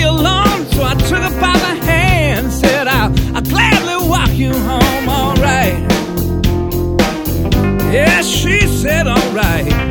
be alone, so I took her by the hand, said I'll gladly walk you home, all right. Yeah, she said all right.